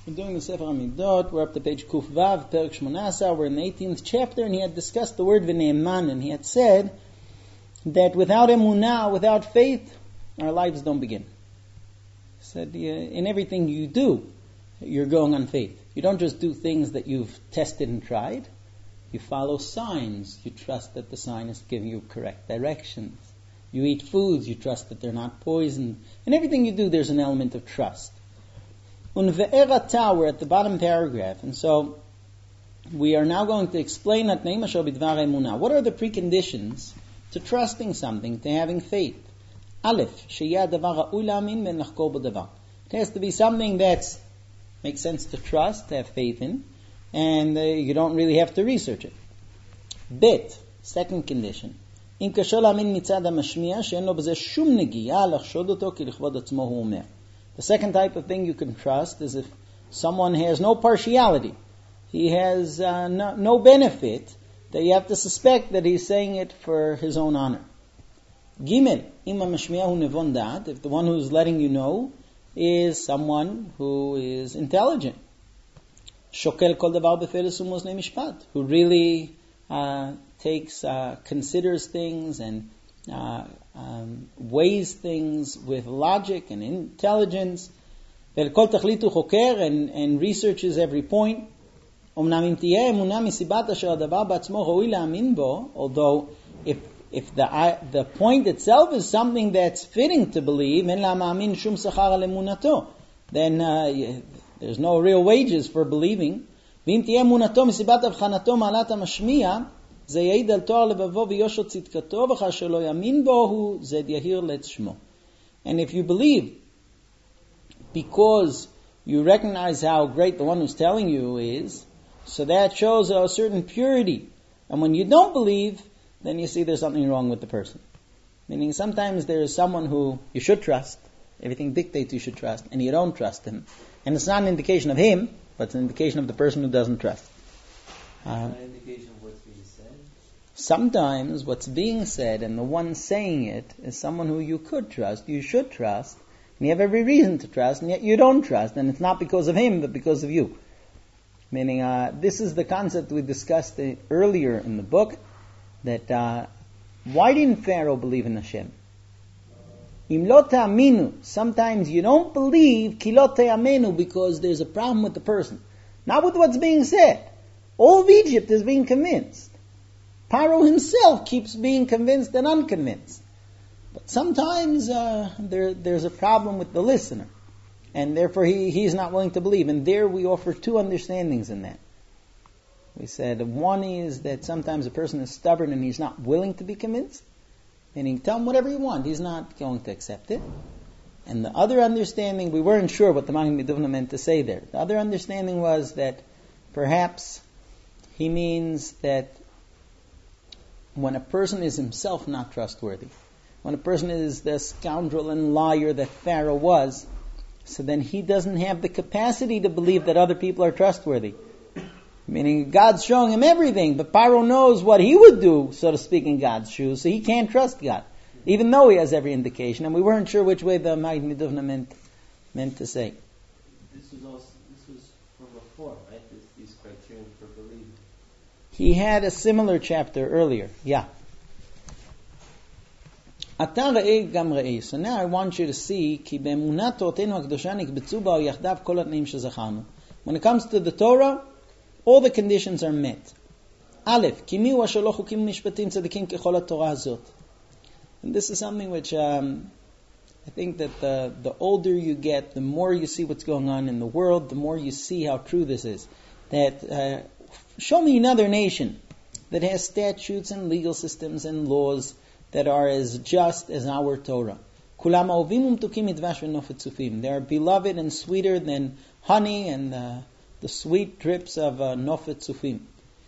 We're doing the Sefer Hamidot. We're up to page Kuf Vav, Perek Shmonasa. We're in the 18th chapter, and he had discussed the word V'ne'eman, and he had said that without emunah, without faith, our lives don't begin. He said, in everything you do, you're going on faith. You don't just do things that you've tested and tried. You follow signs. You trust that the sign is giving you correct directions. You eat foods. You trust that they're not poisoned. In everything you do, there's an element of trust. We're at the bottom paragraph, and so we are now going to explain what are the preconditions to trusting something, to having faith. Aleph, it has to be something that makes sense to trust, to have faith in, and you don't really have to research it. Bet, second condition, the second type of thing you can trust is if someone has no partiality. He has no benefit that you have to suspect that he's saying it for his own honor. Gimel, if the one who's letting you know is someone who is intelligent. Shokel kol davar beferes u'mosnei mishpat, who really considers things and weighs things with logic and intelligence, and researches every point. Although if the point itself is something that's fitting to believe, then there's no real wages for believing. And if you believe because you recognize how great the one who's telling you is, so that shows a certain purity. And when you don't believe, then you see there's something wrong with the person. Meaning sometimes there is someone who you should trust, everything dictates you should trust, and you don't trust him. And it's not an indication of him, but it's an indication of the person who doesn't trust. An indication of what's being said? Sometimes what's being said and the one saying it is someone who you could trust, you should trust, and you have every reason to trust, and yet you don't trust, and it's not because of him, but because of you. Meaning, this is the concept we discussed earlier in the book, that why didn't Pharaoh believe in Hashem? Im lo ta'aminu, sometimes you don't believe, ki lo te'amenu, because there's a problem with the person. Not with what's being said. All of Egypt is being convinced. Paro himself keeps being convinced and unconvinced. But sometimes there's a problem with the listener. And therefore he's not willing to believe. And there we offer two understandings in that. We said one is that sometimes a person is stubborn and he's not willing to be convinced. Meaning, tell him whatever you want. He's not going to accept it. And the other understanding, we weren't sure what the Magen Miduvna meant to say there. The other understanding was that perhaps he means that when a person is himself not trustworthy, when a person is the scoundrel and liar that Pharaoh was, so then he doesn't have the capacity to believe that other people are trustworthy. Meaning God's showing him everything, but Pharaoh knows what he would do, so to speak, in God's shoes, so he can't trust God, even though he has every indication. And we weren't sure which way the Magen Miduvna meant to say. This was from before, right? These criteria for believing. He had a similar chapter earlier. Yeah. So now I want you to see when it comes to the Torah, all the conditions are met. Aleph, and this is something which I think that the older you get, the more you see what's going on in the world, the more you see how true this is. That show me another nation that has statutes and legal systems and laws that are as just as our Torah. They are beloved and sweeter than honey and the sweet drips of Nofet Tzufim.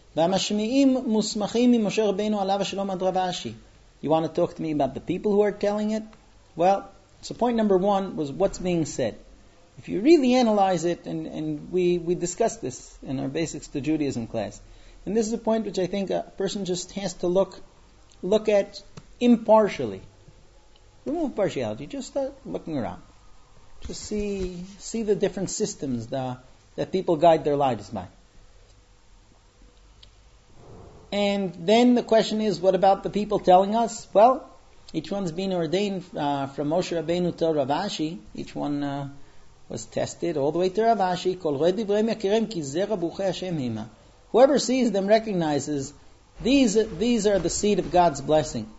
You want to talk to me about the people who are telling it? Well, so point number one was what's being said. If you really analyze it, and we discussed this in our Basics to Judaism class, and this is a point which I think a person just has to look at impartially. Remove partiality, just start looking around. Just see the different systems, the that people guide their lives by. And then the question is, what about the people telling us? Well, each one's been ordained from Moshe Rabbeinu to Rav Ashi. Each one was tested all the way to Rav Ashi. Whoever sees them recognizes these are the seed of God's blessing.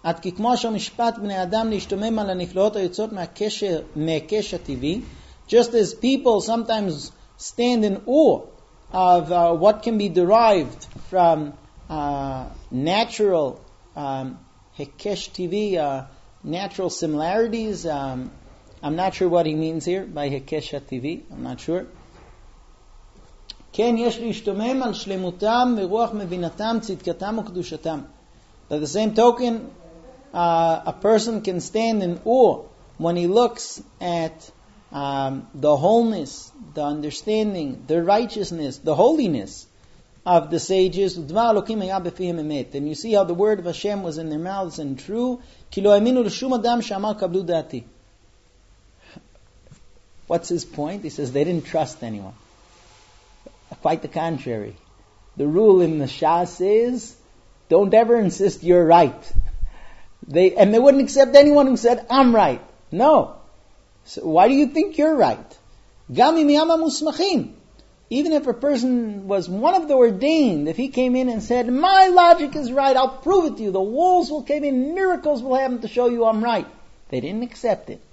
Just as people sometimes stand in awe of what can be derived from natural Hekesh TV, natural similarities. I'm not sure what he means here by Hekesh TV. I'm not sure. כן, יש להשתומם על שלמותם ורוח מבינתם, צדקתם וקדושתם. By the same token, a person can stand in awe when he looks at the wholeness, the understanding, the righteousness, the holiness of the sages. And you see how the word of Hashem was in their mouths and true. What's his point? He says they didn't trust anyone. Quite the contrary. The rule in the Shas is, don't ever insist you're right. They wouldn't accept anyone who said, I'm right. No. So why do you think you're right? Even if a person was one of the ordained, if he came in and said, my logic is right, I'll prove it to you. The walls will cave in, miracles will happen to show you I'm right. They didn't accept it.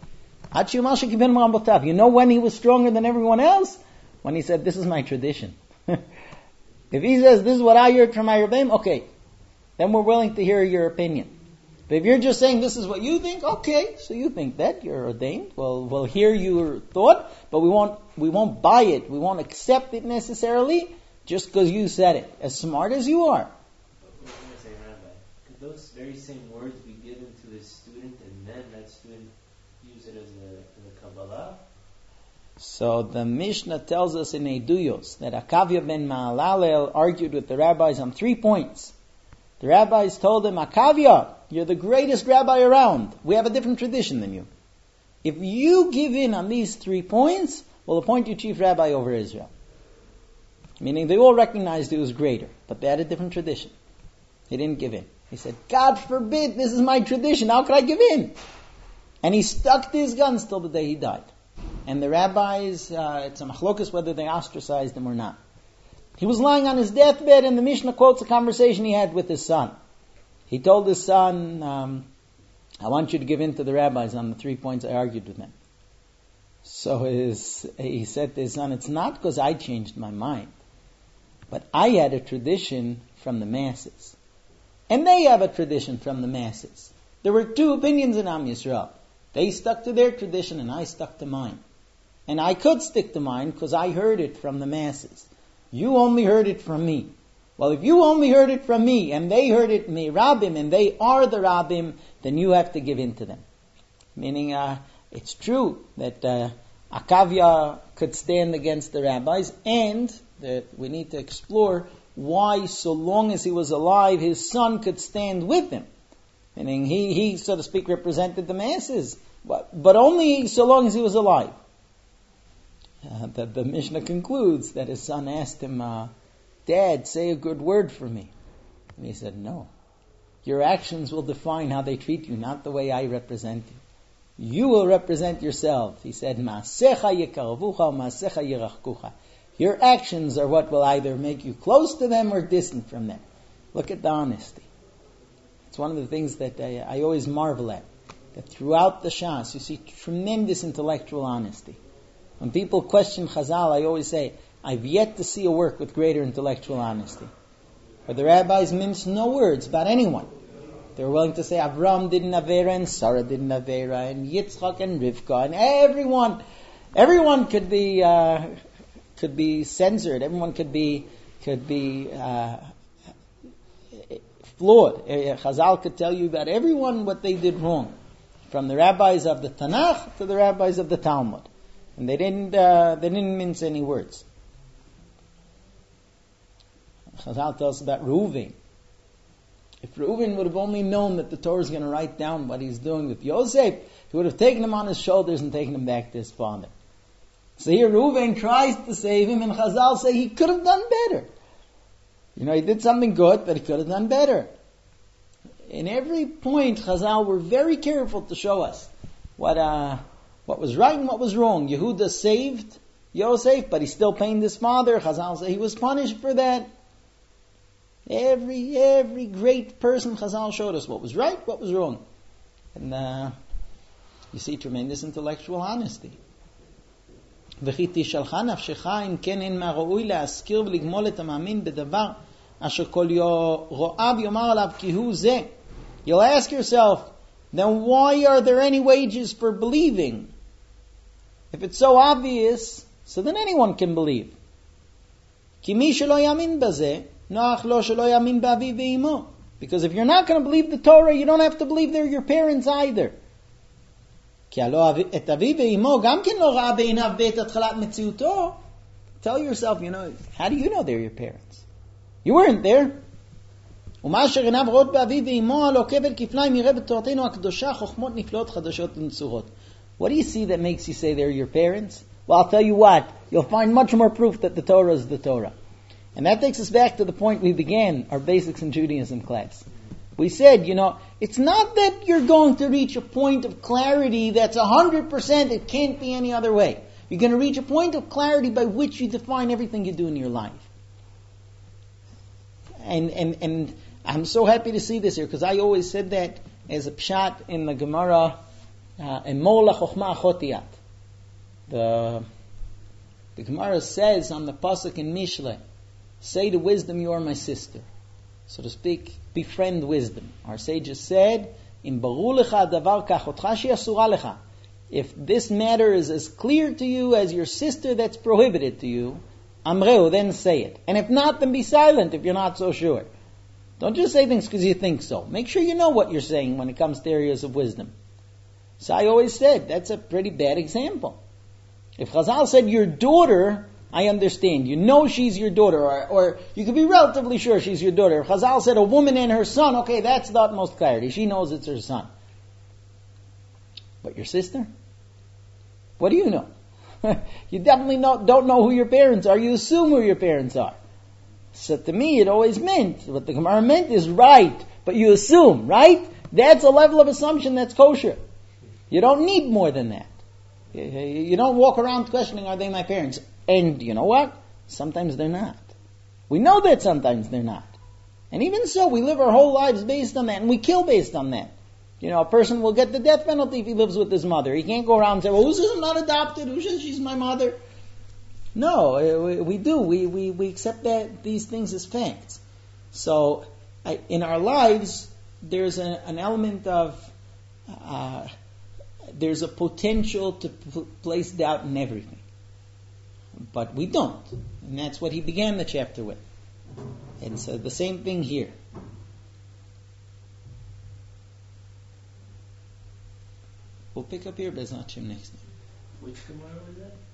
You know when he was stronger than everyone else? When he said, this is my tradition. If he says, this is what I heard from my Rebbeim, okay, then we're willing to hear your opinion. But if you're just saying this is what you think, okay, so you think that, you're ordained, we'll hear your thought, but we won't buy it, we won't accept it necessarily, just because you said it, as smart as you are. What can I say, Rabbi? Could those very same words be given to his student, and then that student use it as a Kabbalah? So the Mishnah tells us in Eduyos that Akavya ben Ma'alalel argued with the rabbis on 3 points. The rabbis told him, Akavya, you're the greatest rabbi around. We have a different tradition than you. If you give in on these 3 points, we'll appoint you chief rabbi over Israel. Meaning they all recognized he was greater, but they had a different tradition. He didn't give in. He said, God forbid, this is my tradition. How could I give in? And he stuck to his guns till the day he died. And the rabbis, it's a machlokas whether they ostracized him or not. He was lying on his deathbed, and the Mishnah quotes a conversation he had with his son. He told his son, I want you to give in to the rabbis on the 3 points I argued with them. So he said to his son, it's not because I changed my mind, but I had a tradition from the masses. And they have a tradition from the masses. There were 2 opinions in Am Yisrael. They stuck to their tradition and I stuck to mine. And I could stick to mine because I heard it from the masses. You only heard it from me. Well, if you only heard it from me and they heard it me Rabbim and they are the Rabbim, then you have to give in to them. Meaning, it's true that Akavya could stand against the rabbis, and that we need to explore why, so long as he was alive, his son could stand with him. Meaning he, so to speak, represented the masses, but only so long as he was alive. The Mishnah concludes that his son asked him, Dad, say a good word for me. And he said, no. Your actions will define how they treat you, not the way I represent you. You will represent yourself. He said, Ma'asecha yekarvucha, Ma'asecha yerachkucha. Your actions are what will either make you close to them or distant from them. Look at the honesty. It's one of the things that I always marvel at. That throughout the Shas, you see tremendous intellectual honesty. When people question Chazal, I always say, I've yet to see a work with greater intellectual honesty. Where the rabbis mince no words about anyone. They're willing to say Avram did an Avera and Sarah did an Avera and Yitzchak and Rivka and everyone could be censored. Everyone could be flawed. Chazal could tell you about everyone what they did wrong, from the rabbis of the Tanakh to the rabbis of the Talmud, and they didn't mince any words. Chazal tells us about Reuven. If Reuven would have only known that the Torah is going to write down what he's doing with Yosef, he would have taken him on his shoulders and taken him back to his father. So here Reuven tries to save him, and Chazal say he could have done better. He did something good, but he could have done better. In every point, Chazal were very careful to show us what was right and what was wrong. Yehuda saved Yosef, but he still pained his father. Chazal say he was punished for that. Every great person, Chazal showed us what was right, what was wrong. And you see tremendous intellectual honesty. וכי תשאלך נפשך אם כן אין מהראוי להזכיר ולגמול את המאמין בדבר אשר כל רואיו יאמר עליו כי הוא זה. You'll ask yourself, then why are there any wages for believing? If it's so obvious, so then anyone can believe. כי מי שלא יאמין בזה, נוח לו שלא יאמין באביו ואמו. Because if you're not going to believe the Torah, you don't have to believe they're your parents either. כי הלא את אביו ואמו גם כן לא ראה בעיניו בעת התחלת מציאותו. Tell yourself, how do you know they're your parents? You weren't there. ומה אשר עיניו רואות באביו ואמו, הלא כבל כפליים יראה בתורתנו הקדושה, חוכמות נפלאות חדשות ונצורות. What do you see that makes you say they're your parents? Well, I'll tell you what, you'll find much more proof that the Torah is the Torah. And that takes us back to the point we began our Basics in Judaism class. We said, it's not that you're going to reach a point of clarity that's 100%, it can't be any other way. You're going to reach a point of clarity by which you define everything you do in your life. And I'm so happy to see this here, because I always said that as a pshat in the Gemara, Emol la-chokhmah achotiyat. The Gemara says on the pasuk in Mishle, say to wisdom, you are my sister. So to speak, befriend wisdom. Our sages said, "Im baru lecha davar kachotcha she'asura lecha." If this matter is as clear to you as your sister that's prohibited to you, amreu, then say it. And if not, then be silent if you're not so sure. Don't just say things because you think so. Make sure you know what you're saying when it comes to areas of wisdom. So I always said, that's a pretty bad example. If Chazal said your daughter, I understand. You know she's your daughter, or you could be relatively sure she's your daughter. If Chazal said a woman and her son, okay, that's the utmost clarity. She knows it's her son. But your sister? What do you know? You definitely don't know who your parents are. You assume who your parents are. So to me, it always meant, what the Gemara meant is right, but you assume, right? That's a level of assumption that's kosher. You don't need more than that. You don't walk around questioning, are they my parents? And you know what? Sometimes they're not. We know that sometimes they're not. And even so, we live our whole lives based on that, and we kill based on that. A person will get the death penalty if he lives with his mother. He can't go around and say, well, who says I'm not adopted? Who says she's my mother? No, we do. We accept that these things as facts. So, in our lives, there's an element of, there's a potential to place doubt in everything. But we don't. And that's what he began the chapter with. And so the same thing here. We'll pick up here, Be'ez Hashem, next time. Which Gemara was that?